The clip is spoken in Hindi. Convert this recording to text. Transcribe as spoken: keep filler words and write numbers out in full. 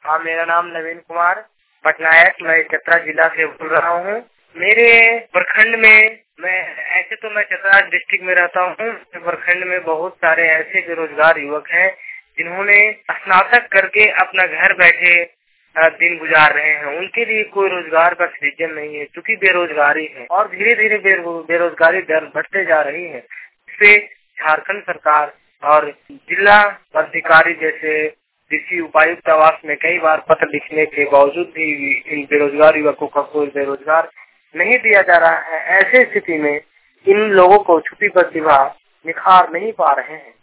हाँ, मेरा नाम नवीन कुमार पटनायक, मैं चतरा जिला से बोल रहा हूँ। मेरे प्रखंड में, मैं ऐसे तो मैं चतरा डिस्ट्रिक्ट में रहता हूँ, प्रखंड में बहुत सारे ऐसे बेरोजगार युवक हैं जिन्होंने स्नातक करके अपना घर बैठे दिन गुजार रहे हैं। उनके लिए कोई रोजगार का सृजन नहीं है क्योंकि बेरोजगारी है और धीरे धीरे बेरोजगारी दर बढ़ते जा रही है। इससे झारखंड सरकार और जिला अधिकारी जैसे डीसी उपायुक्त आवास में कई बार पत्र लिखने के बावजूद भी इन बेरोजगार युवकों का कोई बेरोजगार नहीं दिया जा रहा है। ऐसे स्थिति में इन लोगों को छुट्टी प्रतिभा निखार नहीं पा रहे हैं।